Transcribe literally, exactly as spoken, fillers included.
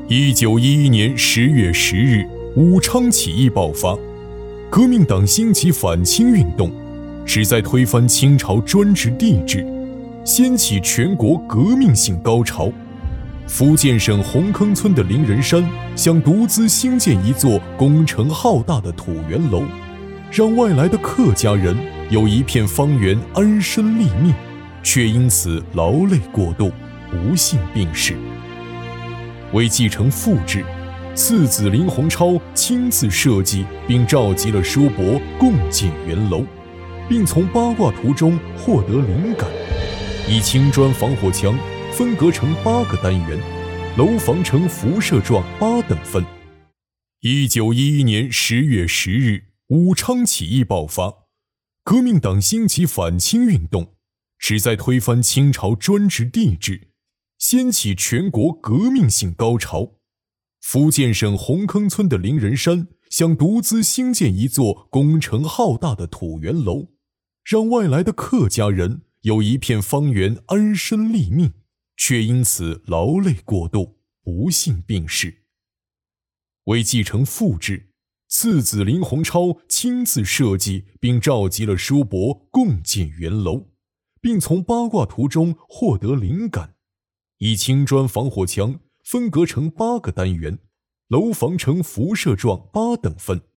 一九一一年十月十日，武昌起义爆发，革命党兴起反清运动，旨在推翻清朝专制帝制，掀起全国革命性高潮。福建省红坑村的灵人山想独资兴建一座工程浩大的土圆楼，让外来的客家人有一片方圆安身立命，却因此劳累过度，不幸病逝。为继承父志，次子林鸿超亲自设计并召集了叔伯共建圆楼，并从八卦图中获得灵感，以青砖防火墙分隔成八个单元，楼房呈辐射状八等分。一九一一年十月十日，武昌起义爆发，革命党兴起反清运动，旨在推翻清朝专制帝制，掀起全国革命性高潮。福建省红坑村的灵人山想独资兴建一座工程浩大的土圆楼，让外来的客家人有一片方圆安身立命，却因此劳累过度，不幸病逝。为继承父志，次子林鸿超亲自设计并召集了叔伯共建圆楼，并从八卦图中获得灵感，以青砖防火墙分隔成八个单元，楼房呈辐射状八等分。